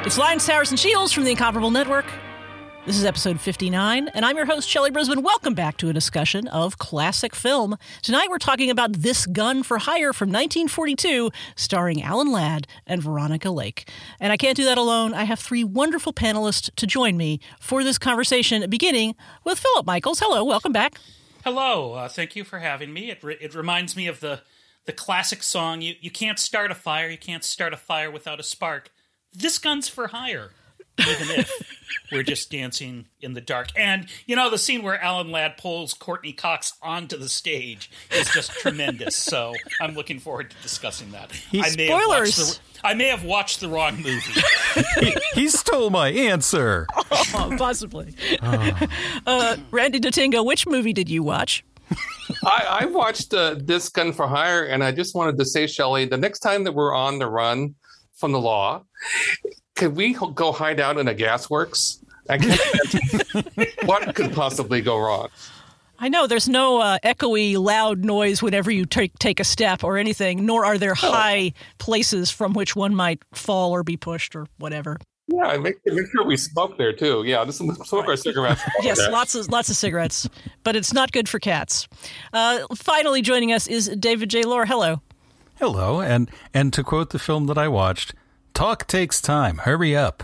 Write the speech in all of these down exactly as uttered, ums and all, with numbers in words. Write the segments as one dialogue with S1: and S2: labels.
S1: It's Lions, Towers, and Shields from the Incomparable Network. This is episode fifty-nine, and I'm your host, Shelley Brisbane. Welcome back to a discussion of classic film. Tonight we're talking about This Gun for Hire from nineteen forty-two, starring Alan Ladd and Veronica Lake. And I can't do that alone. I have three wonderful panelists to join me for this conversation, beginning with Philip Michaels. Hello, welcome back.
S2: Hello, uh, thank you for having me. It re- it reminds me of the, the classic song, you, you can't start a fire, you can't start a fire without a spark. This gun's for hire, even if we're just dancing in the dark. And, you know, the scene where Alan Ladd pulls Courtney Cox onto the stage is just tremendous. So I'm looking forward to discussing that. I may have watched the, I may have watched the wrong movie.
S3: he, he stole my answer.
S1: Oh, possibly. Oh. Uh, Randy Datingo, which movie did you watch?
S4: I, I watched uh, This Gun for Hire, and I just wanted to say, Shelley, the next time that we're on the run from the law, could we go hide out in a gasworks? I can't imagine what could possibly go wrong.
S1: I know there's no uh, echoey, loud noise whenever you take take a step or anything, nor are there oh. high places from which one might fall or be pushed or whatever.
S4: Yeah, make, make sure we smoke there too. Yeah, just smoke our cigarettes.
S1: Yes,
S4: there.
S1: lots of lots of cigarettes, but it's not good for cats. Uh, finally, joining us is David J. Lohr. Hello.
S3: Hello, and and to quote the film that I watched, talk takes time. Hurry up.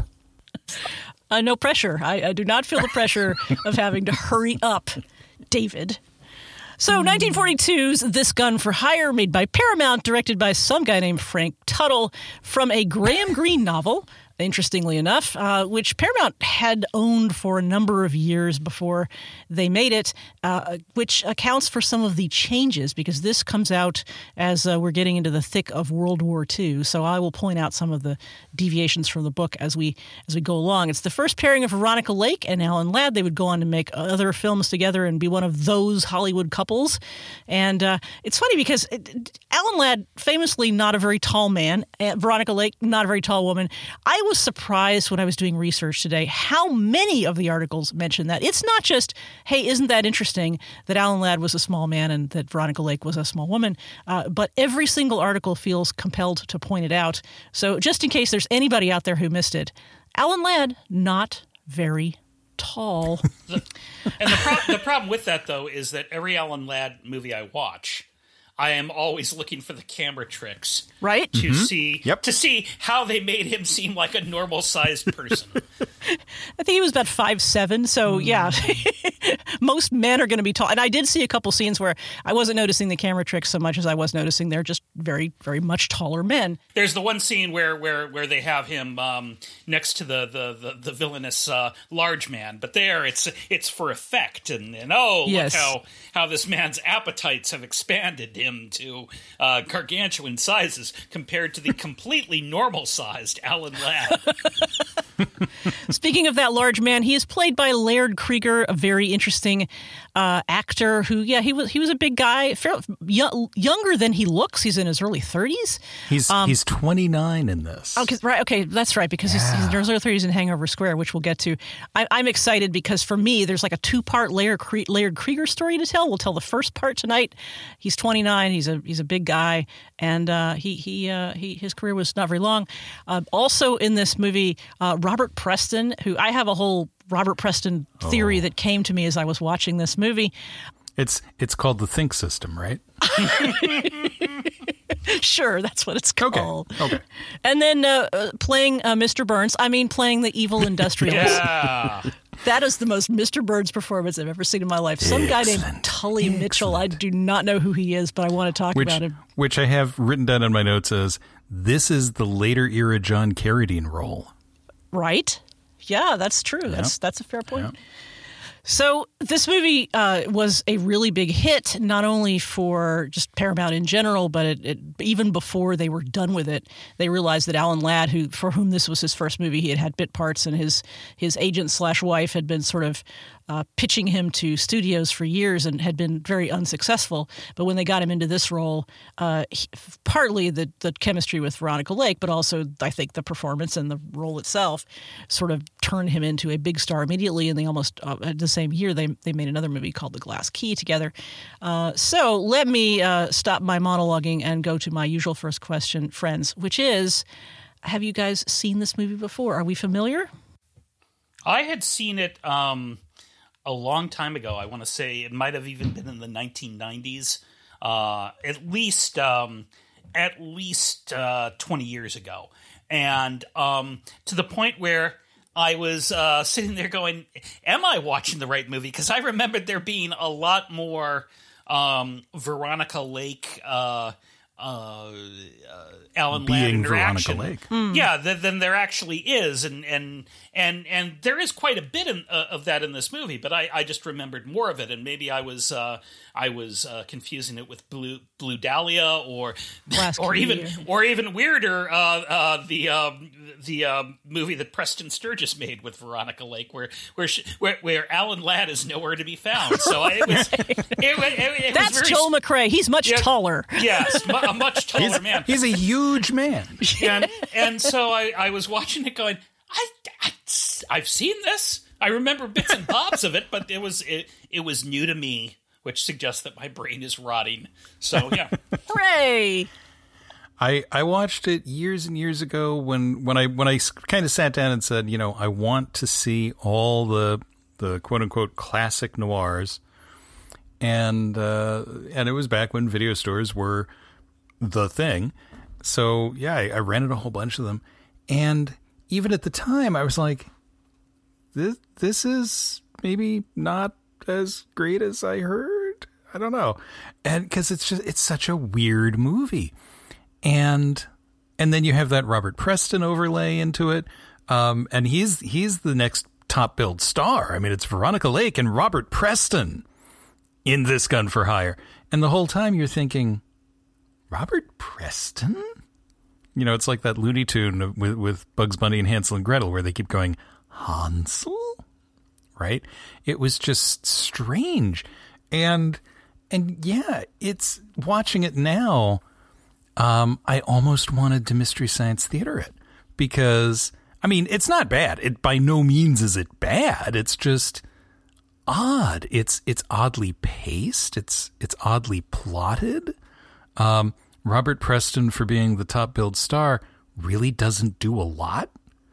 S1: Uh, no pressure. I, I do not feel the pressure of having to hurry up, David. So nineteen forty-two's This Gun for Hire, made by Paramount, directed by some guy named Frank Tuttle, from a Graham Greene novel, interestingly enough, uh, which Paramount had owned for a number of years before they made it, uh, which accounts for some of the changes, because this comes out as uh, we're getting into the thick of World War Two. So I will point out some of the deviations from the book as we as we go along. It's the first pairing of Veronica Lake and Alan Ladd. They would go on to make other films together and be one of those Hollywood couples. And uh, it's funny because it, it, Alan Ladd, famously not a very tall man, and Veronica Lake, not a very tall woman. I was surprised when I was doing research today how many of the articles mentioned that. It's not just, hey, isn't that interesting that Alan Ladd was a small man and that Veronica Lake was a small woman, uh, but every single article feels compelled to point it out. So just in case there's anybody out there who missed it, Alan Ladd, not very tall.
S2: the, and the, pro- the problem with that, though, is that every Alan Ladd movie I watch, I am always looking for the camera tricks,
S1: right?
S2: To
S3: mm-hmm.
S2: see
S3: yep.
S2: to see how they made him seem like a normal sized person.
S1: I think he was about five seven, so mm. yeah, most men are going to be tall. And I did see a couple scenes where I wasn't noticing the camera tricks so much as I was noticing they're just very, very much taller men.
S2: There's the one scene where where, where they have him um, next to the the the, the villainous uh, large man, but there it's it's for effect, and, and oh,
S1: yes.
S2: look how how this man's appetites have expanded him to uh, gargantuan sizes compared to the completely normal-sized Alan Ladd.
S1: Speaking of that large man, he is played by Laird Krieger, a very interesting uh, actor who, yeah, he was he was a big guy, fair, young, younger than he looks. He's in his early thirties.
S3: He's um, he's twenty-nine in this.
S1: Okay, right. Okay, that's right, because
S3: yeah.
S1: he's, he's in his early thirties in Hangover Square, which we'll get to. I, I'm excited because for me, there's like a two-part Laird, Krie- Laird Krieger story to tell. We'll tell the first part tonight. He's twenty-nine. He's a he's a big guy, and uh, he he uh, he his career was not very long. Uh, also in this movie, uh, Robert Preston, who I have a whole Robert Preston theory oh. that came to me as I was watching this movie.
S3: It's it's called the Think System, right?
S1: Sure, that's what it's called.
S3: Okay. okay.
S1: And then uh, uh, playing uh, Mister Burns, I mean playing the evil industrialist.
S2: Yeah.
S1: That is the most Mister Burns performance I've ever seen in my life. Some
S3: Excellent.
S1: guy named Tully Excellent. Mitchell. I do not know who he is, but I want to talk
S3: which,
S1: about him.
S3: Which I have written down in my notes as, this is the later era John Carradine role.
S1: Right? Yeah, that's true.
S3: Yeah.
S1: That's that's a fair point.
S3: Yeah.
S1: So this movie uh, was a really big hit, not only for just Paramount in general, but it, it, even before they were done with it, they realized that Alan Ladd, who for whom this was his first movie, he had had bit parts, and his his agent slash wife had been sort of uh, pitching him to studios for years and had been very unsuccessful. But when they got him into this role, uh, he, partly the, the chemistry with Veronica Lake, but also I think the performance and the role itself sort of turned him into a big star immediately, and they almost uh, at the same year they they made another movie called The Glass Key together. Uh, so let me uh, stop my monologuing and go to my usual first question, friends, which is, have you guys seen this movie before? Are we familiar?
S2: I had seen it um, a long time ago. I want to say it might have even been in the nineteen nineties, uh, at least um, at least uh, twenty years ago, and um, to the point where I was uh, sitting there going, "Am I watching the right movie?" Because I remembered there being a lot more um, Veronica Lake. Uh, Uh, uh, Alan Ladd
S3: Being
S2: interaction.
S3: Veronica Lake.
S1: Mm.
S2: Yeah, th- then there actually is, and and and and there is quite a bit in, uh, of that in this movie. But I, I just remembered more of it, and maybe I was uh, I was uh, confusing it with Blue Blue Dahlia, or
S1: Last
S2: or even
S1: year.
S2: or even weirder, uh, uh, the um, the uh, movie that Preston Sturges made with Veronica Lake, where where she, where, where Alan Ladd is nowhere to be found. So it was it, was- it, it
S1: That's
S2: was very,
S1: Joel McRae. He's much
S2: Yeah.
S1: taller.
S2: Yes, mu- a much taller
S3: He's,
S2: man.
S3: he's a huge man.
S2: and and so I, I was watching it going, I, I I've seen this. I remember bits and bobs of it, but it was it, it was new to me, which suggests that my brain is rotting. So yeah,
S1: Hooray!
S3: I, I watched it years and years ago when, when I when I kind of sat down and said, you know, I want to see all the the quote unquote classic noirs, and uh, and it was back when video stores were the thing. So yeah, I, I rented a whole bunch of them, and even at the time, I was like, this this is maybe not as great as I heard. I don't know, and because it's just it's such a weird movie. And and then you have that Robert Preston overlay into it, um, and he's he's the next top billed star. I mean, it's Veronica Lake and Robert Preston in This Gun for Hire, and the whole time you're thinking, Robert Preston? You know, it's like that Looney Tune with with Bugs Bunny and Hansel and Gretel, where they keep going Hansel, right? It was just strange, and and yeah, it's watching it now. Um, I almost wanted to Mystery Science Theater it because, I mean, it's not bad. It by no means is it bad. It's just odd. It's it's oddly paced. It's it's oddly plotted. Um, Robert Preston, for being the top billed star, really doesn't do a lot.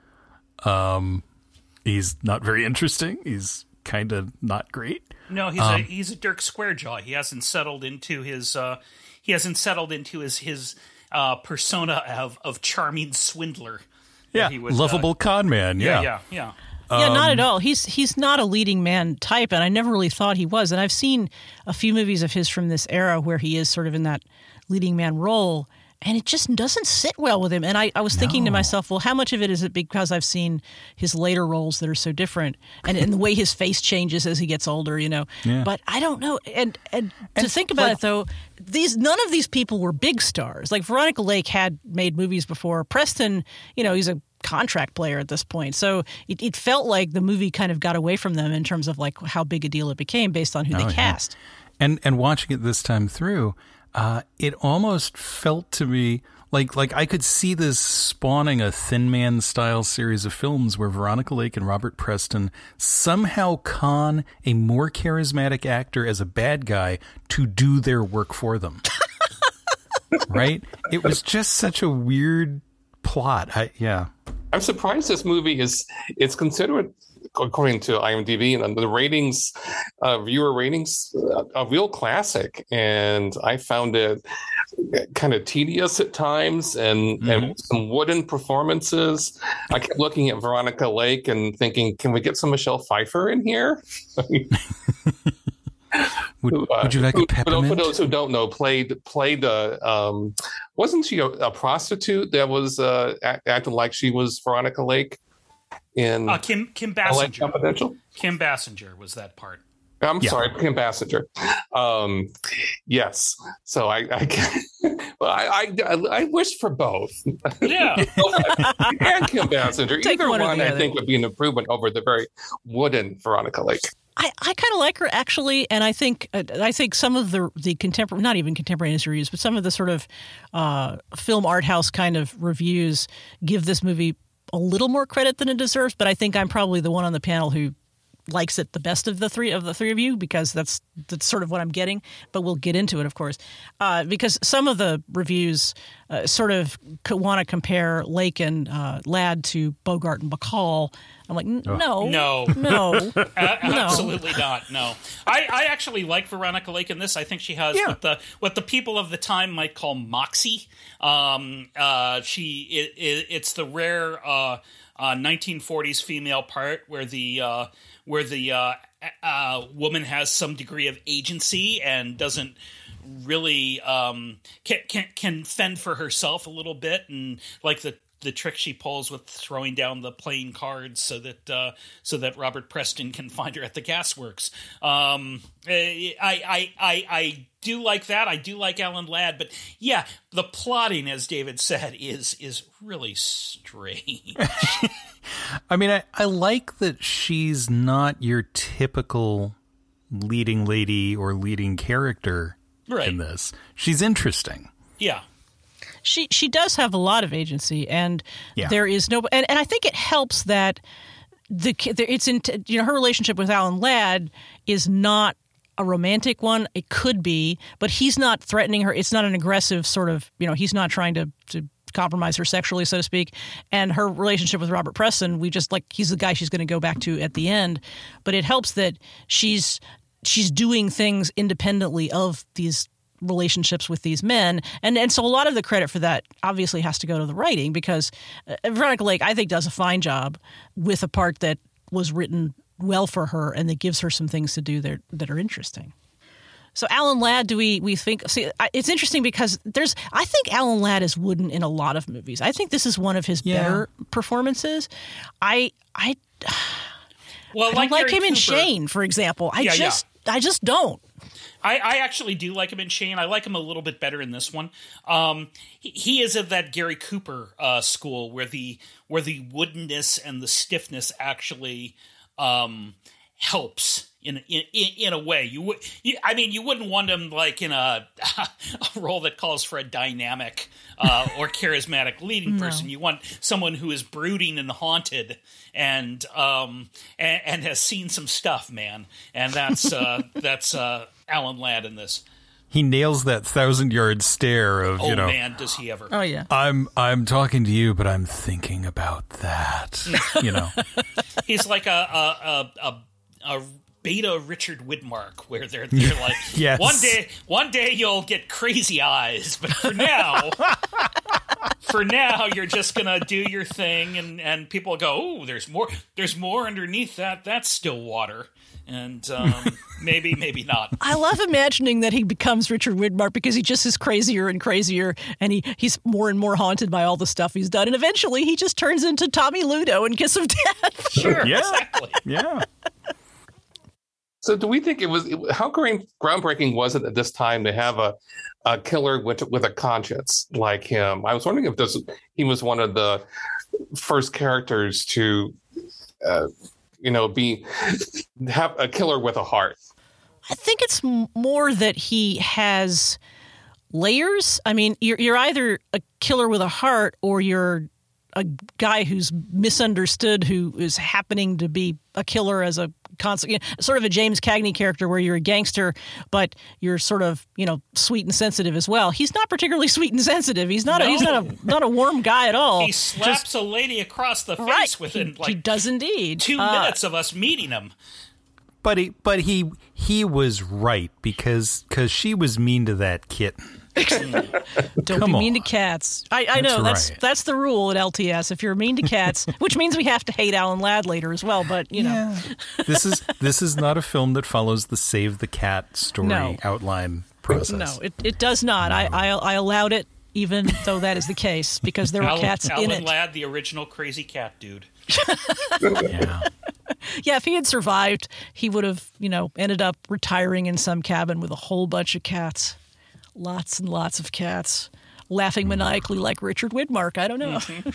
S3: Um, he's not very interesting. He's kind of not great.
S2: no, he's
S3: Um,
S2: a he's a Dirk Squarejaw. He hasn't settled into his uh, he hasn't settled into his his uh, persona of of charming swindler.
S3: Yeah,
S2: he was,
S3: lovable
S2: uh,
S3: con man.
S2: Yeah,
S3: Yeah,
S2: yeah, yeah.
S1: Yeah, not
S3: Um,
S1: at all. He's he's not a leading man type, and I never really thought he was. And I've seen a few movies of his from this era where he is sort of in that leading man role, and it just doesn't sit well with him. And I, I was thinking to
S3: No.
S1: myself, well, how much of it is it because I've seen his later roles that are so different, and, and the way his face changes as he gets older, you know?
S3: Yeah.
S1: But I don't know. And and, to
S3: And,
S1: think about
S3: like-
S1: it, though, these none of these people were big stars. Like Veronica Lake had made movies before. Preston, you know, he's a contract player at this point. So it, it felt like the movie kind of got away from them in terms of like how big a deal it became based on who
S3: Oh,
S1: they
S3: yeah.
S1: cast.
S3: And and watching it this time through, uh, it almost felt to me like like I could see this spawning a Thin Man style series of films where Veronica Lake and Robert Preston somehow con a more charismatic actor as a bad guy to do their work for them. Right? It was just such a weird plot. I, yeah.
S4: I'm surprised this movie is it's considered, according to IMDb and the ratings, uh, viewer ratings, uh, a real classic. And I found it kind of tedious at times, and, and some wooden performances. I kept looking at Veronica Lake and thinking, can we get some Michelle Pfeiffer in here?
S3: Would,
S4: Who, uh,
S3: would you like
S4: who,
S3: a peppermint?
S4: For those who don't know, played played uh, um, wasn't she a, a prostitute that was uh, act, acting like she was Veronica Lake in
S2: Uh, Kim Kim
S4: L A
S2: Basinger.
S4: Confidential?
S2: Kim Basinger was that part.
S4: I'm
S3: Yeah.
S4: sorry, Kim Basinger. Um, yes, so I I, well, I I I wish for both.
S2: Yeah.
S4: And Kim Basinger.
S1: Take
S4: Either
S1: one or
S4: one,
S1: the
S4: I
S1: other.
S4: think, would be an improvement over the very wooden Veronica Lake.
S1: I, I kind of like her actually, and I think uh, I think some of the the contemporary, not even contemporaneous reviews, but some of the sort of uh, film art house kind of reviews give this movie a little more credit than it deserves. But I think I'm probably the one on the panel who likes it the best of the three of the three of you, because that's that's sort of what I'm getting. But we'll get into it, of course, uh, because some of the reviews uh, sort of want to compare Lake and uh, Ladd to Bogart and Bacall. I'm like, no,
S2: no,
S1: no,
S2: no,
S1: no.
S2: Absolutely not. No, I, I actually like Veronica Lake in this. I think she has
S3: Yeah.
S2: what the what the people of the time might call moxie. Um, uh, she it, it, it's the rare uh, uh, nineteen forties female part where the uh, where the uh, uh, woman has some degree of agency and doesn't really um, can, can can fend for herself a little bit, and like the. the trick she pulls with throwing down the playing cards so that uh, so that Robert Preston can find her at the gasworks. Um, I, I I I do like that. I do like Alan Ladd, but yeah, the plotting, as David said, is is really strange.
S3: I mean, I, I like that she's not your typical leading lady or leading character
S2: Right.
S3: in this. She's interesting.
S2: Yeah.
S1: She she does have a lot of agency, and
S3: Yeah.
S1: there is no, and, and I think it helps that the it's in you know her relationship with Alan Ladd is not a romantic one. It could be, but he's not threatening her. It's not an aggressive sort of you know he's not trying to to compromise her sexually, so to speak. And her relationship with Robert Preston, we just like he's the guy she's going to go back to at the end. But it helps that she's she's doing things independently of these relationships with these men, and and so a lot of the credit for that obviously has to go to the writing, because uh, Veronica Lake, I think, does a fine job with a part that was written well for her and that gives her some things to do that that are interesting. So Alan Ladd, do we we think? See, it's interesting because there's. I think Alan Ladd is wooden in a lot of movies. I think this is one of his
S3: Yeah.
S1: better performances. I I,
S2: Well,
S1: I don't
S2: like,
S1: like
S2: Gary
S1: him in
S2: Cooper-
S1: Shane, for example. I
S2: Yeah, yeah.
S1: just I just don't.
S2: I, I actually do like him in Shane. I like him a little bit better in this one. Um, he, he is of that Gary Cooper uh, school where the where the woodenness and the stiffness actually um, helps in in in a way. You would, you, I mean, you wouldn't want him like in a, a role that calls for a dynamic uh, or charismatic leading person. You want someone who is brooding and haunted and um and, and has seen some stuff, man. And that's uh, that's uh, Alan Ladd in this.
S3: He nails that thousand yard stare of,
S2: Oh
S3: you know,
S2: man, does he ever?
S1: Oh yeah.
S3: I'm I'm talking to you, but I'm thinking about that. You know,
S2: He's like a a a, a, a beta Richard Widmark, where they're they're like,
S3: Yes.
S2: one day one day you'll get crazy eyes, but for now, for now you're just gonna do your thing, and and people go, oh, there's more, there's more underneath that. That's still water. And um, maybe, maybe not.
S1: I love imagining that he becomes Richard Widmark because he just is crazier and crazier, and he, he's more and more haunted by all the stuff he's done. And eventually he just turns into Tommy Ludo in Kiss of Death.
S2: Sure,
S3: Yeah.
S2: exactly.
S3: yeah.
S4: So, do we think it was how ground- groundbreaking was it at this time to have a, a killer with with a conscience like him? I was wondering if this he was one of the first characters to, uh, you know, be have a killer with a heart.
S1: I think it's m- more that he has layers. I mean, you're, you're either a killer with a heart or you're a guy who's misunderstood, who is happening to be a killer as a constant, you know, sort of a James Cagney character where you're a gangster, but you're sort of, you know, sweet and sensitive as well. He's not particularly sweet and sensitive. He's not.
S2: No.
S1: A, he's not a not a warm guy at all.
S2: He slaps a lady across the face
S1: Right.
S2: within
S1: he,
S2: like
S1: he does indeed.
S2: two
S1: Uh,
S2: minutes of us meeting him.
S3: But he but he he was right because because she was mean to that kitten.
S1: Don't
S3: Come
S1: be mean to
S3: on.
S1: cats. I, I
S3: That's
S1: know that's
S3: right.
S1: that's the rule at L T S. If you're mean to cats, which means we have to hate Alan Ladd later as well. But you know,
S3: this is this is not a film that follows the Save the Cat story
S1: No.
S3: outline process.
S1: no, it, it does not. I, I I allowed it, even though that is the case, because there were
S2: Alan,
S1: cats
S2: Alan
S1: in it.
S2: Ladd, the original crazy cat dude.
S3: Yeah.
S1: Yeah, if he had survived, he would have, you know, ended up retiring in some cabin with a whole bunch of cats. Lots and lots of cats. Laughing maniacally like Richard Widmark. I don't know.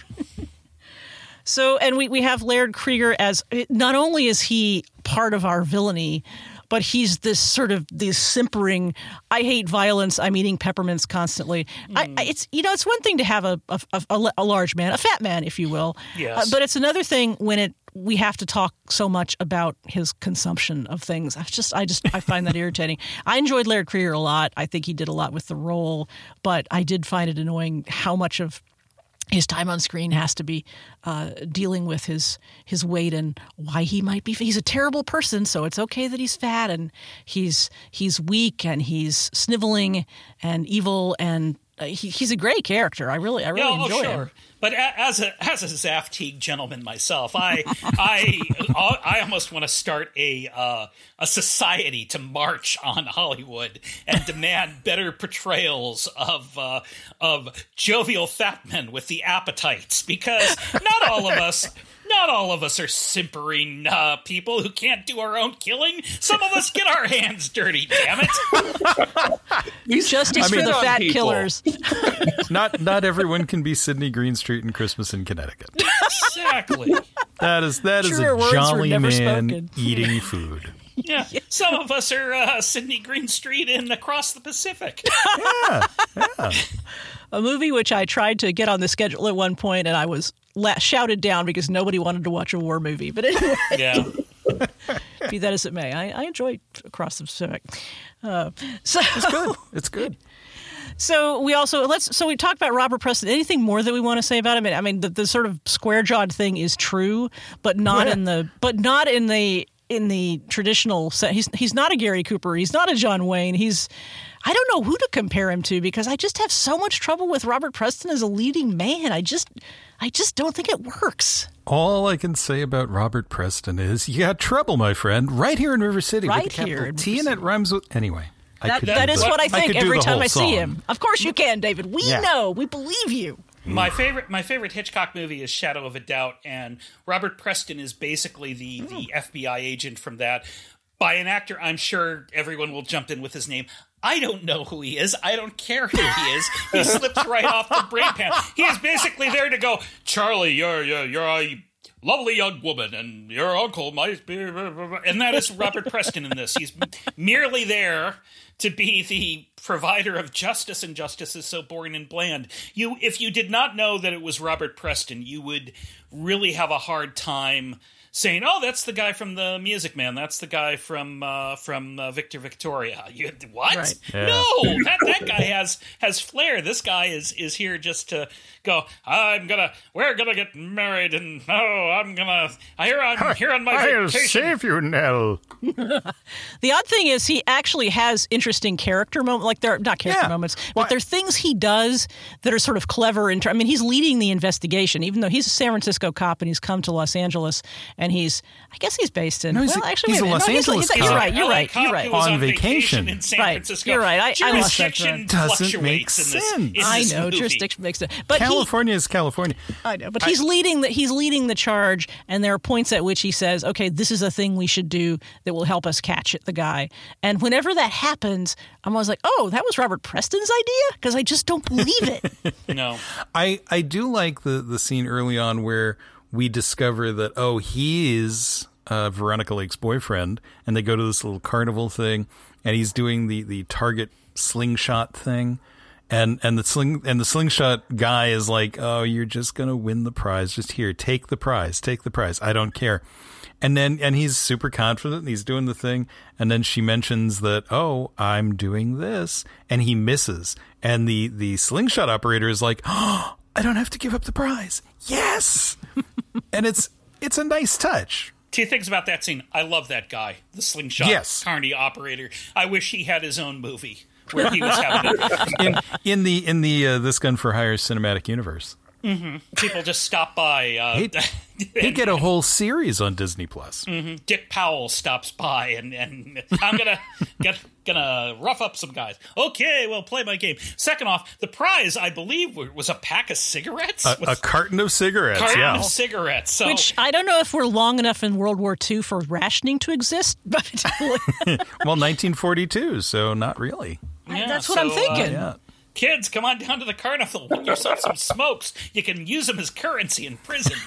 S1: So, and we, we have Laird Krieger as, not only is he part of our villainy, but he's this sort of this simpering, I hate violence, I'm eating peppermints constantly. I, I, it's, you know, it's one thing to have a, a, a, a large man, a fat man, if you will.
S2: Yes.
S1: Uh, but it's another thing when it we have to talk so much about his consumption of things. I just, I just, I find that irritating. I enjoyed Laird Creer a lot. I think he did a lot with the role, but I did find it annoying how much of his time on screen has to be uh, dealing with his his weight and why he might be. He's a terrible person, so it's okay that he's fat and he's he's weak and he's sniveling and evil and. Uh, he, he's a great character. I really, I really
S2: yeah,
S1: enjoy
S2: oh, sure.
S1: him.
S2: But a- as a as a Zaftig gentleman myself, I I I almost want to start a uh, a society to march on Hollywood and demand better portrayals of uh, of jovial fat men with the appetites, because not all of us. Not all of us are simpering uh, people who can't do our own killing. Some of us get our hands dirty, damn it.
S1: Justice
S3: I mean,
S1: for the fat
S4: people.
S1: killers.
S3: Not not everyone can be Sidney Greenstreet in Christmas in Connecticut.
S2: Exactly.
S3: That is that is
S1: Truer words
S3: a
S1: were
S3: jolly
S1: never
S3: man
S1: spoken.
S3: eating food.
S2: Yeah. Some of us are uh, Sidney Greenstreet in Across the Pacific.
S3: Yeah, yeah.
S1: A movie which I tried to get on the schedule at one point, and I was la- shouted down because nobody wanted to watch a war movie. But anyway,
S2: Yeah.
S1: be that as it may, I, I enjoy Across the Pacific. Uh, so
S3: It's good. It's good.
S1: So we also let's so we talked about Robert Preston. Anything more that we want to say about him? I mean, the, the sort of square jawed thing is true, but not in the but not in the in the traditional sense. He's he's not a Gary Cooper. He's not a John Wayne. He's I don't know who to compare him to because I just have so much trouble with Robert Preston as a leading man. I just I just don't think it works.
S3: All I can say about Robert Preston is you got trouble, my friend, right here in River City.
S1: Right
S3: with the
S1: here
S3: capital
S1: in
S3: T
S1: River
S3: and it
S1: City.
S3: rhymes with anyway. I
S1: That,
S3: could
S1: that
S3: do
S1: is
S3: the-
S1: what I
S3: could
S1: think
S3: do
S1: every
S3: the
S1: time
S3: whole
S1: I see
S3: song.
S1: him. Of course you can, David. We
S3: Yeah.
S1: know. We believe you.
S2: My favorite, my favorite Hitchcock movie is Shadow of a Doubt, and Robert Preston is basically the the F B I agent from that. By an actor, I'm sure everyone will jump in with his name. I don't know who he is. I don't care who he is. He slips right off the brain pan. He is basically there to go, Charlie, you're you're you're a lovely young woman, and your uncle might be, and that is Robert Preston in this. He's merely there to be the provider of justice, and justice is so boring and bland. You, if you did not know that it was Robert Preston, you would really have a hard time saying, "Oh, that's the guy from The Music Man. That's the guy from uh, from uh, Victor Victoria." You, what?
S1: Right.
S3: Yeah.
S2: No, that that guy has has flair. This guy is is here just to go. I'm gonna, we're gonna get married, and oh, I'm gonna. Here I'm here on my vacation.
S3: you, Nell.
S1: The odd thing is he actually has interesting character moments. Like they're not character
S3: Yeah.
S1: moments,
S3: Why-
S1: but they're things he does that are sort of clever. In ter- I mean, he's leading the investigation, even though he's a San Francisco cop and he's come to Los Angeles, and he's, I guess he's based in.
S3: No, he's
S1: well,
S3: a-
S1: actually,
S3: he's
S1: wait
S3: a
S1: minute.
S3: Los
S1: no, he's,
S3: Angeles
S1: he's, You're
S3: cop.
S1: right. You're
S2: L A
S1: right.
S2: cop
S1: You're right.
S2: who was
S3: On
S2: on
S3: vacation.
S2: in San
S1: Right.
S2: Francisco.
S1: You're right. I- I lost that
S2: Jurisdiction
S1: thread.
S3: Doesn't
S2: fluctuates
S3: make
S2: in this,
S3: sense.
S2: in
S1: I
S2: this
S1: know
S2: movie.
S1: jurisdiction makes it, but he,
S3: California is California.
S1: I know, but he's leading the he's leading the charge, and there are points at which he says, "Okay, this is a thing we should do that will help us catch it, the guy." And whenever that happens, I'm always like, "Oh, that was Robert Preston's idea," because I just don't believe it.
S2: No.
S3: I, I do like the, the scene early on where we discover that, oh, he is uh, Veronica Lake's boyfriend, and they go to this little carnival thing, and he's doing the, the target slingshot thing, and and the sling and the slingshot guy is like, oh, you're just gonna win the prize, just here, take the prize, take the prize, I don't care. And then, and he's super confident, and he's doing the thing, and then she mentions that, oh, I'm doing this, and he misses. And the, the slingshot operator is like, oh, I don't have to give up the prize. Yes! And it's it's a nice touch.
S2: Two things about that scene. I love that guy, the slingshot
S3: Yes.
S2: carny operator. I wish he had his own movie where he was having it.
S3: In in the in the uh, This Gun for Hire cinematic universe.
S2: People just stop by. Uh,
S3: He'd, he'd get a whole series on Disney Plus.
S2: Dick Powell stops by, and, and I'm gonna get gonna rough up some guys. Okay, well, play my game. Second off, the prize, I believe, was a pack of cigarettes.
S3: A,
S2: Was
S3: a carton of cigarettes,
S2: carton
S3: yeah.
S2: of cigarettes. So
S1: Which I don't know if we're long enough in World War Two for rationing to exist, but
S3: Well, nineteen forty-two, so not really.
S2: yeah,
S1: that's what I'm
S2: so, uh,
S1: thinking.
S3: Yeah.
S2: kids, come on down to the carnival. Win yourself some smokes. You can use them as currency in prison.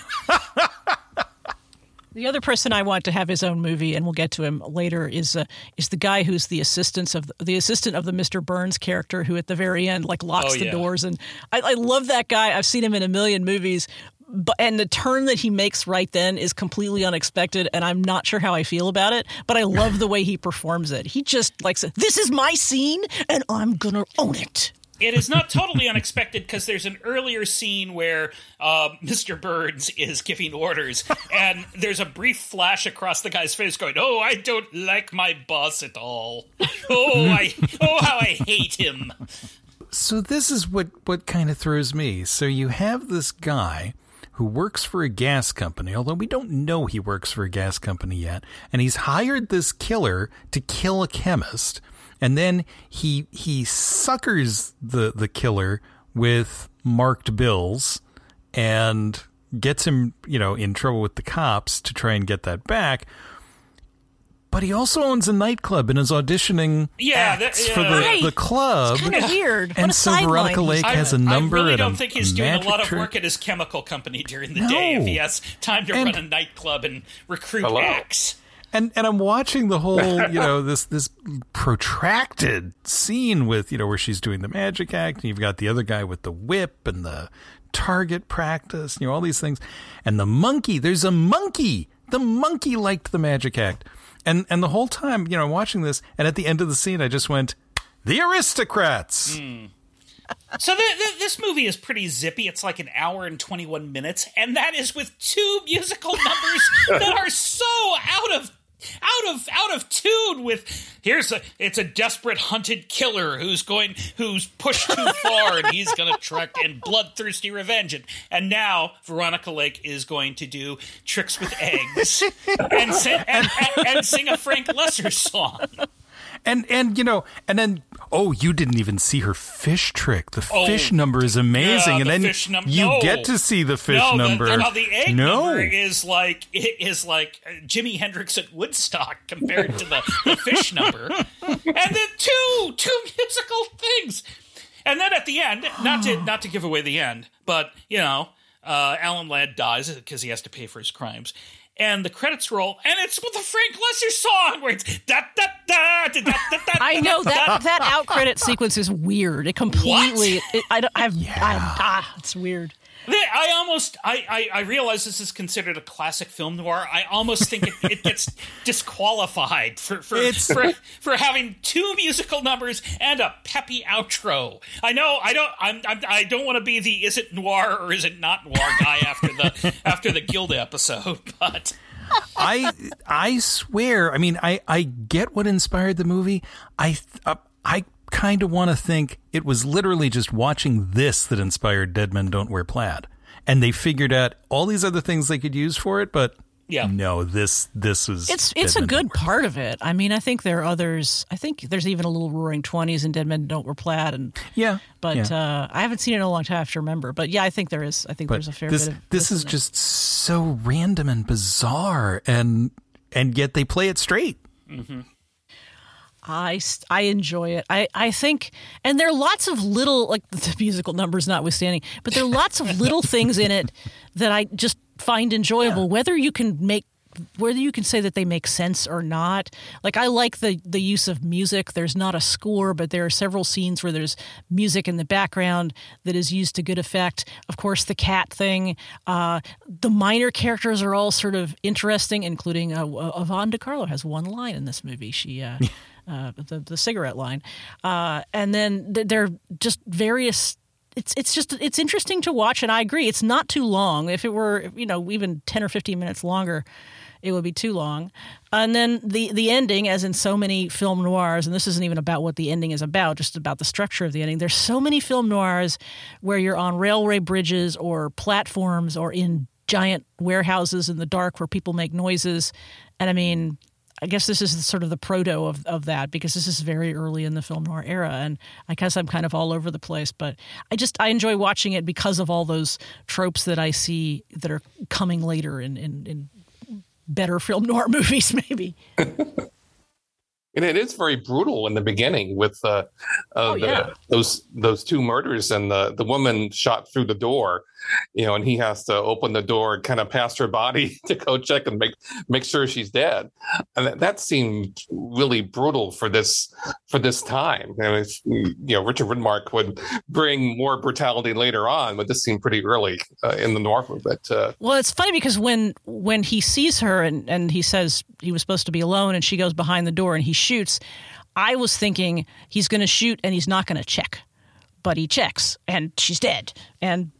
S1: The other person I want to have his own movie, and we'll get to him later, is uh, is the guy who's the assistant of the, the assistant of the Mister Burns character, who at the very end like locks
S2: Oh,
S1: the
S2: yeah.
S1: doors. And I, I love that guy. I've seen him in a million movies, but and the turn that he makes right then is completely unexpected, and I'm not sure how I feel about it, but I love the way he performs it. He just like says, "This is my scene, and I'm gonna own it."
S2: It is not totally unexpected because there's an earlier scene where uh, Mister Burns is giving orders, and there's a brief flash across the guy's face going, "Oh, I don't like my boss at all. Oh, I, oh, how I hate him."
S3: So this is what, what kind of throws me. So you have this guy who works for a gas company, although we don't know he works for a gas company yet, and he's hired this killer to kill a chemist. And then he he suckers the, the killer with marked bills and gets him, you know, in trouble with the cops to try and get that back. But he also owns a nightclub and is auditioning
S2: yeah,
S3: acts
S2: that, yeah.
S3: for the,
S1: Right.
S3: the club.
S1: It's kind of weird.
S3: And
S1: what a
S3: so
S1: sideline.
S3: Veronica Lake
S2: I,
S3: has a number.
S2: I really
S3: and
S2: don't
S3: a
S2: think he's doing a
S3: magic
S2: lot of
S3: trick.
S2: work at his chemical company during the
S3: No.
S2: day if he has time to
S3: And-
S2: run a nightclub and recruit
S4: Hello.
S2: acts.
S3: And and I'm watching the whole, you know, this this protracted scene with, you know, where she's doing the magic act, and you've got the other guy with the whip and the target practice, you know, all these things. And the monkey, there's a monkey. The monkey liked the magic act. And and the whole time, you know, I'm watching this, and at the end of the scene, I just went, "The aristocrats."
S2: Mm. So the, the, this movie is pretty zippy. It's like an hour and twenty-one minutes, and that is with two musical numbers that are so out of out of out of tune with here's a it's a desperate hunted killer who's going who's pushed too far and he's going to track and bloodthirsty revenge and, and now Veronica Lake is going to do tricks with eggs and, sing, and, and, and sing a Frank Lesser song.
S3: And, and you know, and then, oh, you didn't even see her fish trick. The
S2: Oh,
S3: fish number is amazing.
S2: yeah,
S3: and
S2: the
S3: then
S2: fish num-
S3: you
S2: no.
S3: get to see the fish
S2: no,
S3: number.
S2: The, no, the egg
S3: no.
S2: number is like it is like Jimi Hendrix at Woodstock compared to the, the fish number. And then two two musical things. And then at the end, not to not to give away the end, but you know, uh, Alan Ladd dies because he has to pay for his crimes. And the credits roll, and it's with the Frank Lesser song where it's da da da da da da da.
S1: I know that that out credit sequence is weird. It completely. It, I don't. I've.
S3: Yeah.
S1: I, ah, it's weird.
S2: I almost, I, I, I realize this is considered a classic film noir. I almost think it, it gets disqualified for for,
S3: It's-
S2: for for having two musical numbers and a peppy outro. I know, I don't, I'm, I'm I don't want to be the is it noir or is it not noir guy after the after the Gilda episode, but.
S3: I I swear. I mean, I, I get what inspired the movie. I uh, I kind of want to think it was literally just watching this that inspired Dead Men Don't Wear Plaid, and they figured out all these other things they could use for it. But
S2: Yeah.
S3: no, this this was
S1: It's
S3: Dead
S1: it's a
S3: Men Don't
S1: good
S3: Wear Plaid.
S1: part of it. I mean, I think there are others. I think there's even a little Roaring Twenties in Dead Men Don't Wear Plaid, and
S3: Yeah,
S1: but
S3: yeah.
S1: uh, I haven't seen it in a long time. I have to remember. But yeah, I think there is. I think
S3: But
S1: there's a fair
S3: this
S1: bit of
S3: this is
S1: in it.
S3: just so random and bizarre, and and yet they play it straight.
S1: I, st- I enjoy it. I, I think, and there are lots of little, like the musical numbers notwithstanding, but there are lots of little things in it that I just find enjoyable, whether you can make, whether you can say that they make sense or not. Like, I like the, the use of music. There's not a score, but there are several scenes where there's music in the background that is used to good effect. Of course, the cat thing. Uh, the minor characters are all sort of interesting, including uh, Yvonne DiCarlo has one line in this movie. She... Uh, Uh, the the cigarette line, uh, and then th- there are just various. It's it's just it's interesting to watch, and I agree. It's not too long. If it were, you know, even ten or fifteen minutes longer, it would be too long. And then the the ending, as in so many film noirs, and this isn't even about what the ending is about, just about the structure of the ending. There's so many film noirs where you're on railway bridges or platforms or in giant warehouses in the dark where people make noises, and I mean. I guess this is sort of the proto of, of that because this is very early in the film noir era, and I guess I'm kind of all over the place. But I just I enjoy watching it because of all those tropes that I see that are coming later in, in, in better film noir movies, maybe.
S4: And it is very brutal in the beginning with uh, uh,
S1: Oh,
S4: the,
S1: yeah.
S4: those those two murders and the, the woman shot through the door, you know, and he has to open the door and kind of past her body to go check and make make sure she's dead. And that, that seemed really brutal for this for this time. And it's, you know, Richard Widmark would bring more brutality later on, but this seemed pretty early uh, in the noir movement. Uh,
S1: Well, it's funny because when when he sees her and, and he says he was supposed to be alone and she goes behind the door and he shoots, I was thinking he's going to shoot and he's not going to check. But he checks and she's dead. And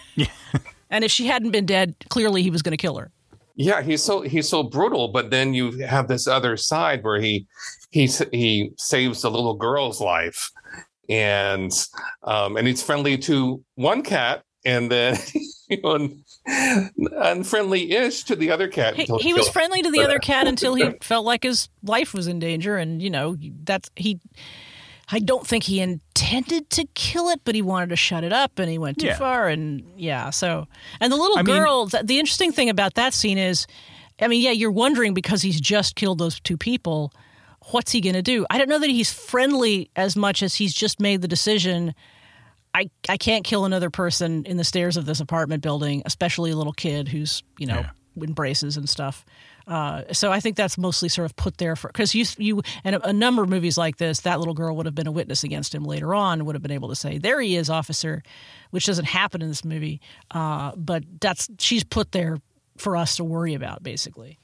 S1: and if she hadn't been dead, clearly he was going to kill her.
S4: Yeah, he's so he's so brutal, but then you have this other side where he he he saves the little girl's life, and um, and he's friendly to one cat, and then you know, unfriendly-ish to the other cat.
S1: He,
S4: until
S1: he was
S4: kills-
S1: friendly to the other cat until he felt like his life was in danger, and you know that's he. I don't think he intended to kill it, but he wanted to shut it up, and he went too
S3: Yeah.
S1: far, and yeah. So, and the little
S3: I mean-
S1: girl. th- the interesting thing about that scene is, I mean, yeah, you're wondering because he's just killed those two people. What's he going to do? I don't know that he's friendly as much as he's just made the decision. I I can't kill another person in the stairs of this apartment building, especially a little kid who's you know
S3: Yeah.
S1: in braces and stuff. Uh, so I think that's mostly sort of put there for because you you and a, a number of movies like this, that little girl would have been a witness against him later on, would have been able to say, "There he is, officer," which doesn't happen in this movie. Uh, but that's she's put there for us to worry about, basically.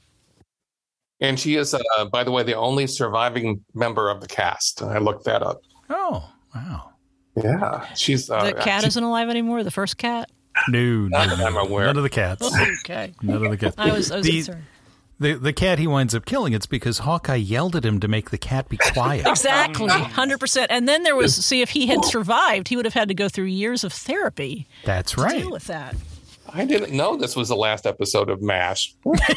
S4: And she is, uh, by the way, the only surviving member of the cast. I looked that up.
S3: Oh, wow.
S4: Yeah, she's uh,
S1: The cat
S4: she-
S1: isn't alive anymore. The first cat.
S3: No, no,
S4: Not
S3: no.
S4: I'm aware.
S3: None of the cats.
S1: Okay.
S3: None of the cats.
S1: I was I was
S3: the,
S1: concerned.
S3: the the cat he winds up killing. It's because Hawkeye yelled at him to make the cat be quiet.
S1: Exactly, one hundred percent. And then there was, see, if he had survived, he would have had to go through years of therapy
S3: That's
S1: to
S3: right.
S1: deal with that.
S4: I didn't know this was the last episode of MASH.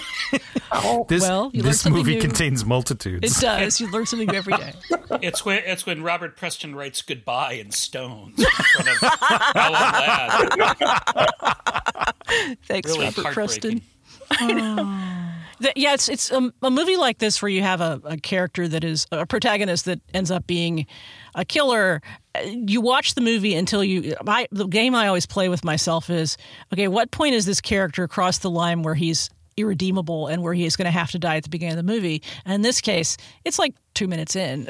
S4: Oh.
S3: This
S1: Well, you learn
S3: this
S1: something
S3: movie
S1: new.
S3: contains multitudes.
S1: It does. You learn something new every day.
S2: It's when it's when Robert Preston writes goodbye in stones in front of Alan Ladd.
S1: Thanks,
S2: Really
S1: Robert Preston.
S2: heartbreaking.
S1: The- yeah, it's it's a, a movie like this where you have a, a character that is a protagonist that ends up being a killer. Uh, You watch the movie until you. I, the game I always play with myself is, okay, what point is this character cross the line where he's irredeemable and where he is going to have to die at the beginning of the movie? And in this case, it's like two minutes in.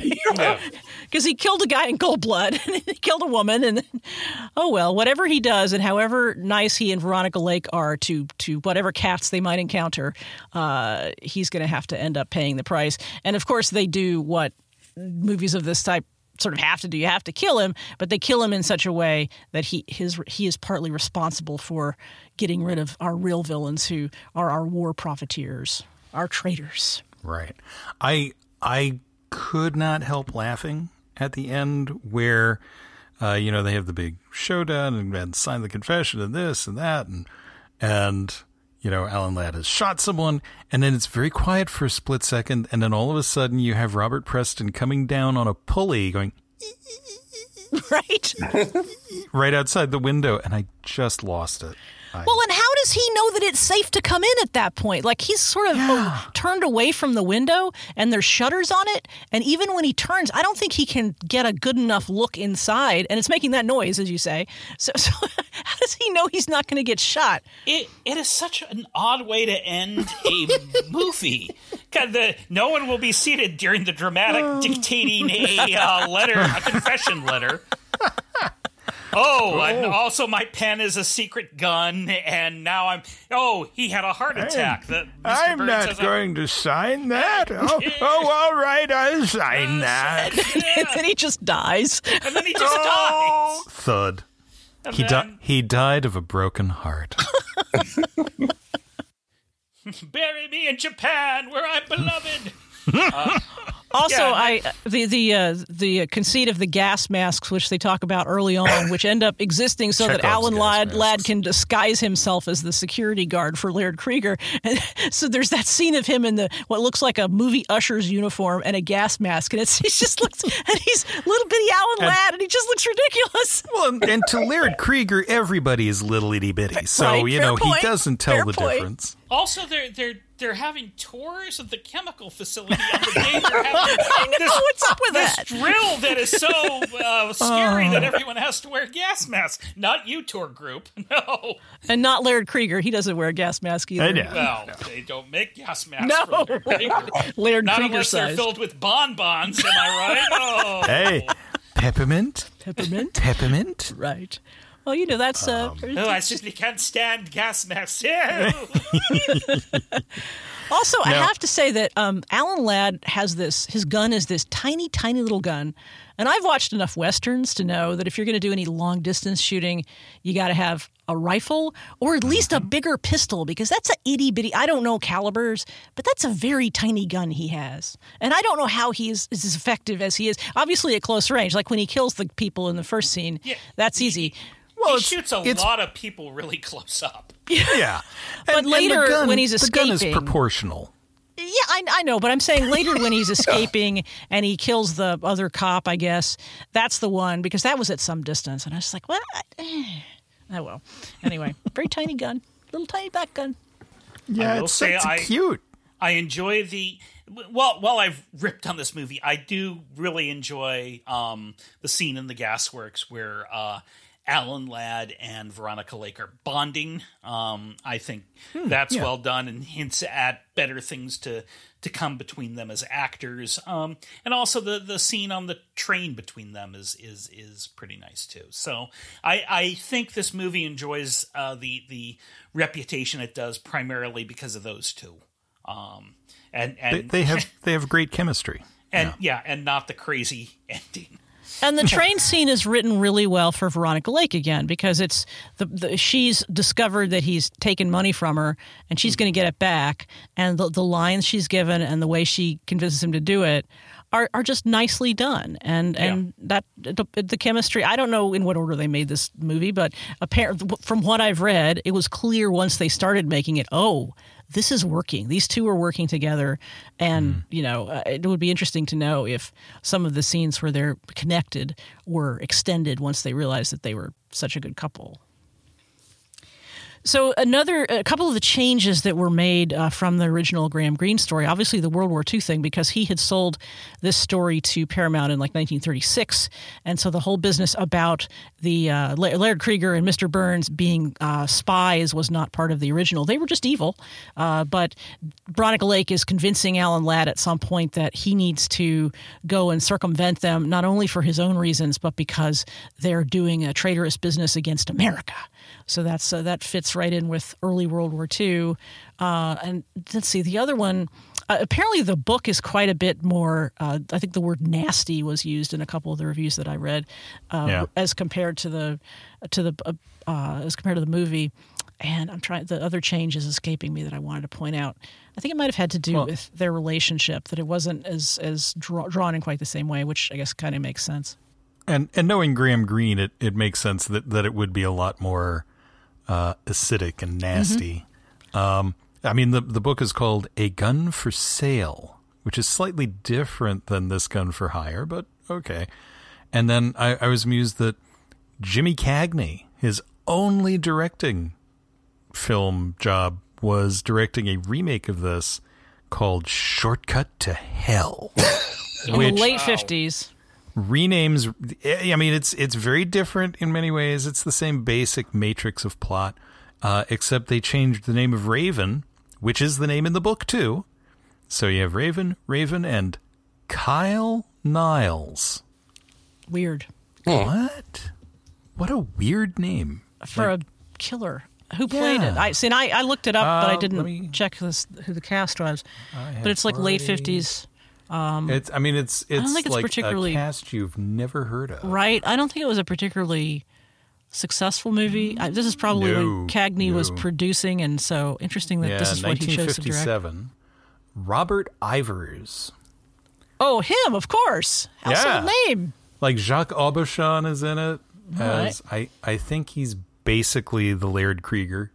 S1: Because he killed a guy in cold blood and he killed a woman. And then, oh, well, whatever he does and however nice he and Veronica Lake are to to whatever cats they might encounter, uh, he's going to have to end up paying the price. And, of course, they do what movies of this type sort of have to do. You have to kill him, but they kill him in such a way that he his he is partly responsible for getting rid of our real villains who are our war profiteers, our traitors.
S3: Right. I I could not help laughing at the end where, uh, you know, they have the big showdown and, and sign the confession and this and that and and you know, Alan Ladd has shot someone, and then it's very quiet for a split second, and then all of a sudden you have Robert Preston coming down on a pulley going
S1: Right?
S3: right outside the window, and I just lost it. I,
S1: Well, and how does he know that it's safe to come in at that point? Like, he's sort of
S3: Yeah.
S1: turned away from the window, and there's shutters on it. And even when he turns, I don't think he can get a good enough look inside. And it's making that noise, as you say. So, so how does he know he's not going to get shot?
S2: It it is such an odd way to end a movie. 'Cause the no one will be seated during the dramatic dictating a uh, letter, a confession letter. Oh, and also my pen is a secret gun, and now I'm. Oh, he had a heart attack. The, Mister Burns has a-
S3: to sign that. Oh, oh, all right, I'll sign
S2: Yeah.
S1: And then he just dies.
S2: And then he just dies.
S3: Thud.
S2: And
S3: He,
S2: then,
S3: di- he died of a broken heart.
S2: bury me in Japan, where I'm beloved.
S1: Also,
S2: Yeah,
S1: I the the uh, the conceit of the gas masks, which they talk about early on, which end up existing so that
S3: Chekhov's
S1: Alan
S3: gas
S1: Ladd,
S3: masks.
S1: Ladd can disguise himself as the security guard for Laird Krieger. And so there's that scene of him in the what looks like a movie usher's uniform and a gas mask, and it's he just looks and he's little bitty Alan Ladd, and he just looks ridiculous.
S3: Well, and, and to Laird Krieger, everybody is little itty bitty. So,
S1: Right,
S3: you
S1: fair
S3: know,
S1: point.
S3: he doesn't tell
S1: Fair
S3: the
S1: point.
S3: difference.
S2: Also, they're they're they're having tours of the chemical facility on the day they're having
S1: I know, what's up with
S2: this
S1: that?
S2: drill that is so uh, scary that everyone has to wear gas masks. Not you, tour group. No.
S1: And not Laird Krieger. He doesn't wear a gas mask either.
S3: I know.
S2: Well, they don't make gas masks.
S1: No.
S2: for Laird Krieger.
S1: Laird
S2: Not
S1: Krieger
S2: unless they're
S1: size.
S2: filled with bonbons. Am I right? Oh.
S3: Hey, peppermint,
S1: Peppermint?
S3: peppermint.
S1: Right. Well, you know, that's... Uh,
S2: Oh, I simply can't stand gas masks. Yeah.
S1: Also, I
S3: Now-
S1: have to say that um, Alan Ladd has this, his gun is this tiny, tiny little gun. And I've watched enough Westerns to know that if you're going to do any long distance shooting, you got to have a rifle or at least a bigger pistol, because that's a itty bitty, I don't know calibers, but that's a very tiny gun he has. And I don't know how he is, is as effective as he is. Obviously at close range, like when he kills the people in the first scene,
S2: Yeah.
S1: that's easy.
S3: Well,
S2: he
S3: it's-
S2: shoots a
S3: it's-
S2: lot of people really close up.
S3: Yeah,
S1: But
S3: And- and the
S1: later,
S3: gun-
S1: when he's
S3: the gun is
S1: escaping-
S3: proportional.
S1: Yeah, I, I know, but I'm saying later when he's escaping and he kills the other cop, I guess, that's the one, because that was at some distance. And I was like, what? Oh, well. Anyway, very tiny gun. Little tiny back gun.
S3: Yeah,
S2: I will
S3: it's,
S2: say
S3: it's
S2: I-
S3: cute.
S2: I enjoy the well. While I've ripped on this movie, I do really enjoy um, the scene in the gasworks where uh, Alan Ladd and Veronica Lake are bonding. Um, I think that's
S3: yeah.
S2: well done and hints at better things to to come between them as actors. Um, and also the the scene on the train between them is is is pretty nice too. So I I think this movie enjoys uh, the the reputation it does primarily because of those two. Um, and
S3: They,
S2: and
S3: they have they have great chemistry.
S2: and yeah, and not the crazy ending.
S1: And the train scene is written really well for Veronica Lake again, because it's the, the she's discovered that he's taken money from her and she's going to get it back. And the, the lines she's given and the way she convinces him to do it are, are just nicely done. And and that the, the chemistry, I don't know in what order they made this movie, but apparently from what I've read, it was clear once they started making it, oh, this is working. These two are working together. And, mm. you know, uh, it would be interesting to know if some of the scenes where they're connected were extended once they realized that they were such a good couple. So another, a couple of the changes that were made uh, from the original Graham Greene story, obviously the World War Two thing, because he had sold this story to Paramount in like nineteen thirty-six. And so the whole business about the uh, Laird Krieger and Mister Burns being uh, spies was not part of the original. They were just evil. Uh, but Veronica Lake is convincing Alan Ladd at some point that he needs to go and circumvent them, not only for his own reasons, but because they're doing a traitorous business against America. So that's uh, that fits right in with early World War Two. Uh, and let's see, the other one, uh, apparently the book is quite a bit more, uh, I think the word nasty was used in a couple of the reviews that I read, uh,
S3: Yeah.
S1: as compared to the, to the uh, uh, as compared to the movie. And I'm trying, the other change is escaping me that I wanted to point out. I think it might have had to do
S3: Well,
S1: with their relationship, that it wasn't as, as draw, drawn in quite the same way, which I guess kind of makes sense.
S3: And and knowing Graham Greene, it, it makes sense that, that it would be a lot more uh, acidic and nasty. Mm-hmm. Um, I mean, the the book is called A Gun for Sale, which is slightly different than This Gun for Hire, but okay. And then I, I was amused that Jimmy Cagney, his only directing film job, was directing a remake of this called Shortcut to Hell.
S1: In
S3: which,
S1: the late fifties.
S3: renames, I mean, it's it's very different in many ways. It's the same basic matrix of plot, uh, except they changed the name of Raven, which is the name in the book too. So you have Raven, Raven, and Kyle Niles.
S1: Weird.
S3: What? What a weird name.
S1: For
S3: Like,
S1: a killer. Who played
S3: Yeah.
S1: it? I see. And I, I looked it up, but I
S3: Uh, let
S1: didn't
S3: me-
S1: check this, who the cast was.
S3: I have
S1: But it's like late
S3: already-
S1: fifties,
S3: It's. I mean, it's it's,
S1: think it's
S3: like
S1: particularly-
S3: a cast you've never heard of.
S1: right? I don't think it was a particularly successful movie. I, this is probably
S3: No,
S1: when Cagney was
S3: no.
S1: producing, and so interesting that
S3: Yeah,
S1: this is what he chose to direct.
S3: nineteen fifty-seven. Robert Ivers.
S1: Oh, him, of course. Household
S3: Yeah.
S1: name.
S3: Like Jacques Aubuchon is in it.
S1: All
S3: As I, I think he's basically the Laird Krieger.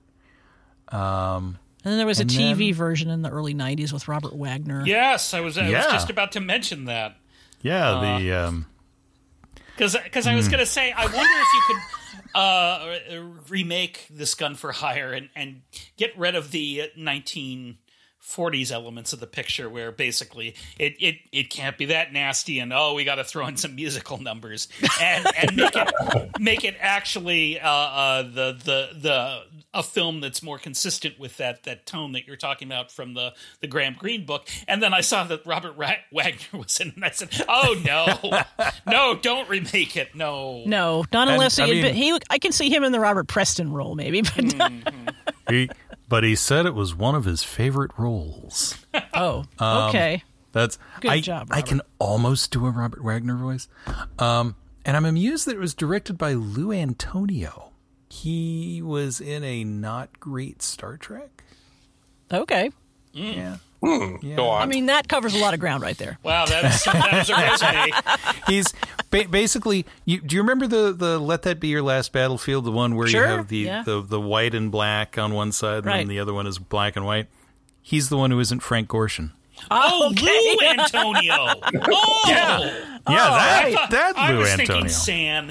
S3: Um,
S1: And then there was a
S3: And
S1: T V
S3: then-
S1: version in the early nineties with Robert Wagner.
S2: Yes, I was. I was
S3: Yeah.
S2: just about to mention that
S3: yeah, the um,
S2: because because I was going to say I wonder if you could uh, remake This Gun for Hire and, and get rid of the nineteen forties elements of the picture where basically it, it, it can't be that nasty and oh we got to throw in some musical numbers and, and make it make it actually uh, uh, the the the a film that's more consistent with that that tone that you're talking about from the the Graham Greene book. And then I saw that Robert Ra- Wagner was in it and I said, oh no no don't remake it no
S1: No, not unless
S3: And,
S1: he,
S3: I
S1: had
S3: mean-
S1: been, he. I can see him in the Robert Preston role, maybe. But
S2: Mm-hmm.
S3: He, but he said it was one of his favorite roles.
S1: oh,
S3: Um,
S1: okay.
S3: That's
S1: Good
S3: I,
S1: job,
S3: I
S1: Robert.
S3: can almost do a Robert Wagner voice. Um, and I'm amused that it was directed by Lou Antonio. He was in a not great Star Trek.
S1: Okay.
S3: Yeah.
S4: Hmm,
S3: Yeah.
S4: Go on.
S1: I mean, that covers a lot of ground right there.
S2: wow that's that was a resume.
S3: He's ba- basically. You, do you remember the, the "Let That Be Your Last Battlefield"? The one where
S1: Sure,
S3: you have the,
S1: yeah.
S3: the the white and black on one side, and
S1: Right.
S3: then the other one is black and white. He's the one who isn't Frank Gorshin.
S2: Oh,
S1: Okay.
S2: Lou Antonio. Oh,
S3: Yeah, that
S1: right.
S3: that
S2: I
S3: Lou
S2: was
S3: Antonio.
S2: thinking San.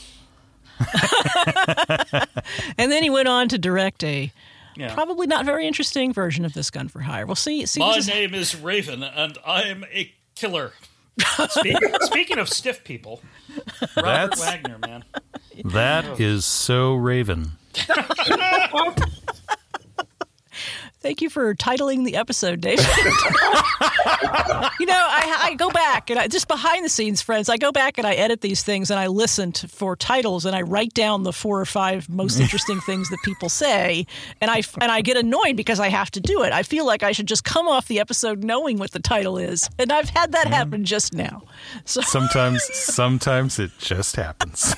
S1: And then he went on to direct a
S2: Yeah.
S1: probably not very interesting version of This Gun for Hire. We'll see. See.
S2: My
S1: this is-
S2: name is Raven, and I am a killer. Spe- speaking of stiff people, Robert
S3: That's-
S2: Wagner, man.
S3: That is so Raven.
S1: Thank you for titling the episode, David. You know, I, I go back and I, just behind the scenes, friends, I go back and I edit these things and I listen to, for titles and I write down the four or five most interesting things that people say, and I and I get annoyed because I have to do it. I feel like I should just come off the episode knowing what the title is, and I've had that happen just now. So
S3: Sometimes, sometimes it just happens.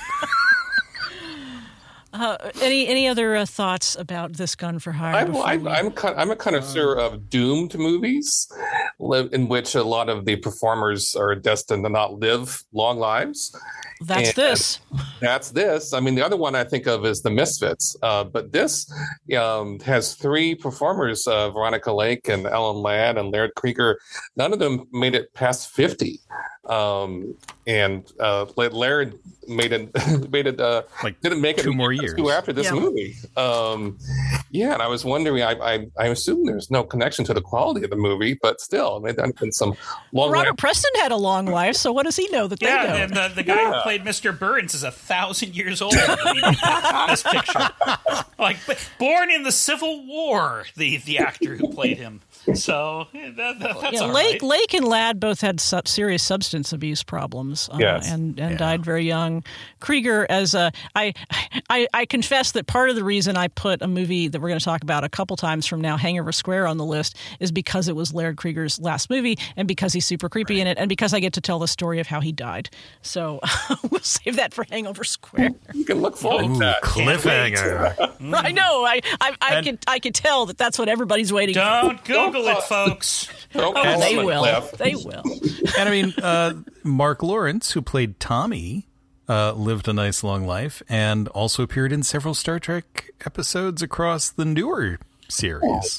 S1: any any other uh, thoughts about This Gun for Hire?
S4: I'm,
S1: before
S4: I'm,
S1: we-
S4: I'm, con- I'm a connoisseur of doomed movies, li- in which a lot of the performers are destined to not live long lives.
S1: That's
S4: and-
S1: this.
S4: That's this. I mean, the other one I think of is The Misfits, uh, but this um, has three performers: uh, Veronica Lake and Ellen Ladd and Laird Krieger. None of them made it past fifty, um, and uh, La- Laird made it made it uh,
S3: Like
S4: didn't make it
S3: two more years.
S4: two after this
S1: Yeah.
S4: movie. Um, yeah, and I was wondering. I, I I assume there's no connection to the quality of the movie, but still, there have been some long.
S1: Robert Preston had a long life, so what does he know that they
S2: Yeah,
S1: know?
S2: and the, the guy who played Mister Burns is a thousand years old when he did this picture. Like, b- born in the Civil War, the, the actor who played him. So yeah, that, that, that's
S1: Yeah,
S2: all
S1: Lake
S2: right.
S1: Lake and Ladd both had sub- serious substance abuse problems, uh,
S4: Yes.
S1: and and
S3: Yeah.
S1: died very young. Krieger, as a I, I I confess that part of the reason I put a movie that we're going to talk about a couple times from now, Hangover Square, on the list is because it was Laird Krieger's last movie, and because he's super creepy in it, and because I get to tell the story of how he died. So we'll save that for Hangover Square.
S4: You can look forward
S3: Ooh,
S4: to that.
S3: cliffhanger.
S1: I know. I I, I
S3: And-
S1: could I could tell that that's what everybody's waiting for.
S2: Don't Google it, folks.
S4: Don't
S1: Oh,
S4: fall
S1: they
S4: off a
S1: will.
S4: cliff.
S1: They will.
S3: And I mean, uh, Mark Lawrence, who played Tommy, uh, lived a nice long life and also appeared in several Star Trek episodes across the newer series.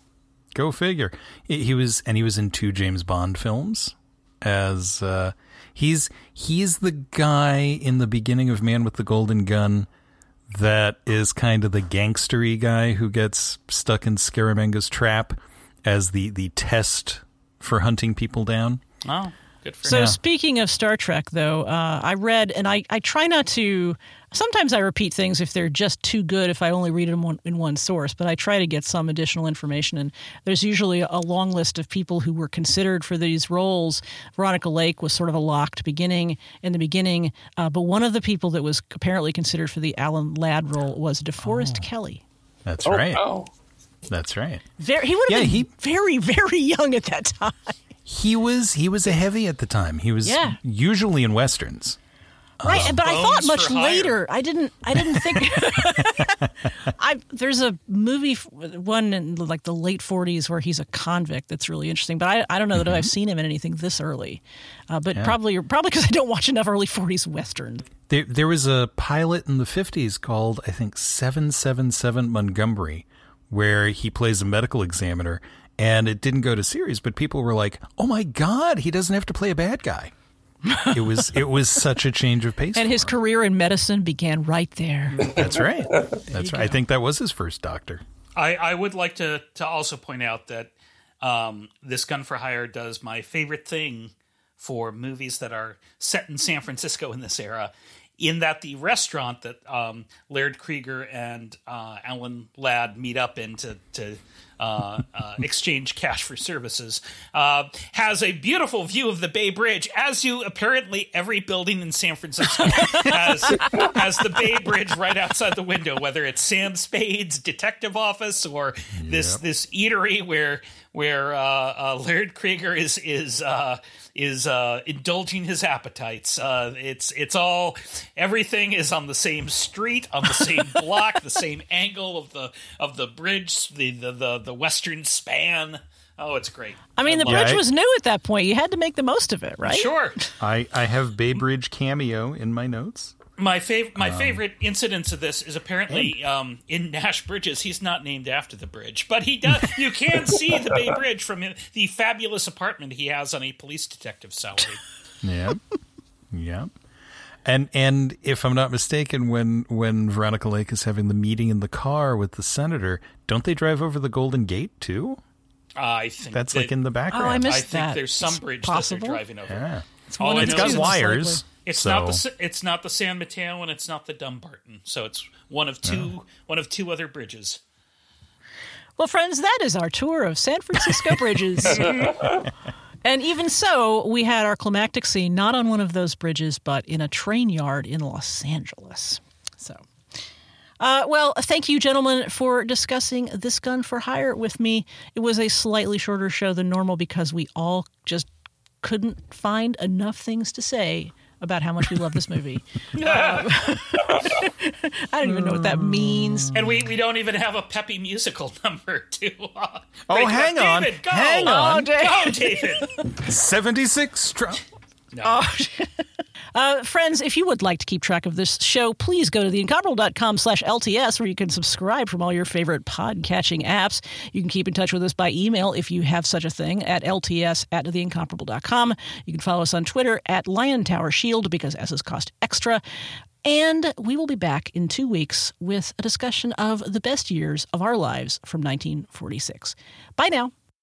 S3: Go figure. He he was, and he was in two James Bond films. As uh, he's he's the guy in the beginning of Man with the Golden Gun that is kind of the gangstery guy who gets stuck in Scaramanga's trap as the the test for hunting people down.
S2: Oh, good for
S1: So
S2: him.
S3: Yeah.
S1: speaking of Star Trek, though, uh, I read, and I, I try not to, sometimes I repeat things if they're just too good, if I only read them one, in one source, but I try to get some additional information. And there's usually a long list of people who were considered for these roles. Veronica Lake was sort of a locked beginning in the beginning, uh, but one of the people that was apparently considered for the Alan Ladd role was DeForest Kelly.
S3: That's
S4: Oh,
S3: right.
S4: wow.
S3: That's right.
S1: Very, he would have
S3: Yeah,
S1: been
S3: he-
S1: very, very young at that time.
S3: He was he was a heavy at the time. He was
S1: Yeah.
S3: usually in westerns.
S1: Right, but I thought
S2: Bones
S1: much
S2: for hire.
S1: later. I didn't. I didn't think. I there's a movie, one in like the late forties, where he's a convict. That's really interesting. But I, I don't know that I've seen him in anything this early. Uh, but probably probably because I don't watch enough early forties westerns.
S3: There there was a pilot in the fifties called, I think, seven seven seven Montgomery, where he plays a medical examiner, and it didn't go to series, but people were like, "Oh my God, he doesn't have to play a bad guy." It was it was such a change of pace.
S1: And
S3: for
S1: his
S3: him.
S1: career in medicine began right there.
S3: That's right. That's right. I think that was his first doctor.
S2: I, I would like to, to also point out that um, This Gun for Hire does my favorite thing for movies that are set in San Francisco in this era, in that the restaurant that um, Laird Krieger and uh, Alan Ladd meet up in to, to uh, uh, exchange cash for services uh, has a beautiful view of the Bay Bridge, as you apparently every building in San Francisco has, has the Bay Bridge right outside the window, whether it's Sam Spade's detective office or this
S3: Yep.
S2: this eatery where where uh, uh, Laird Krieger is is uh, is uh, indulging his appetites. Uh, it's it's all everything is on the same street, on the same block, the same angle of the of the bridge, the the the, the western span. Oh, it's great.
S1: I mean, the
S2: love
S1: bridge
S3: it.
S1: was new at that point. You had to make the most of it, right?
S2: Sure.
S3: I, I have Bay Bridge cameo in my notes.
S2: My fav- my favorite incident of this is apparently um, in Nash Bridges. He's not named after the bridge, but he does. You can see the Bay Bridge from the fabulous apartment he has on a police detective salary.
S3: Yeah. Yeah. And and if I'm not mistaken, when when Veronica Lake is having the meeting in the car with the senator, don't they drive over the Golden Gate too?
S2: I think
S3: That's
S2: that,
S3: like in the background.
S1: Oh, I missed
S2: I think
S1: that.
S2: there's some
S1: It's
S2: bridge
S1: possible.
S2: that they're driving over.
S3: Yeah.
S2: All I
S3: It's
S2: know
S3: got
S2: is
S3: wires.
S2: It's
S3: so.
S2: not the Sa- it's not the San Mateo and it's not the Dumbarton. So it's one of two one of two other bridges.
S1: Well, friends, that is our tour of San Francisco bridges. And even so, we had our climactic scene not on one of those bridges, but in a train yard in Los Angeles. So, uh, well, thank you, gentlemen, for discussing This Gun for Hire with me. It was a slightly shorter show than normal because we all just couldn't find enough things to say about how much we love this movie. uh, I don't even know what that means.
S2: And we, we don't even have a peppy musical number to. Uh,
S3: Oh,
S2: break
S3: hang
S2: up.
S3: on.
S2: David, go.
S3: Hang on.
S1: Oh, Dave.
S2: Go, David.
S3: seventy-six Str-
S1: Oh. Uh, friends, if you would like to keep track of this show, please go to theincomparable.com slash LTS where you can subscribe from all your favorite podcatching apps. You can keep in touch with us by email if you have such a thing at lts at theincomparable dot com. You can follow us on Twitter at Lion Tower Shield because S's cost extra. And we will be back in two weeks with a discussion of the best years of our lives from nineteen forty-six. Bye now.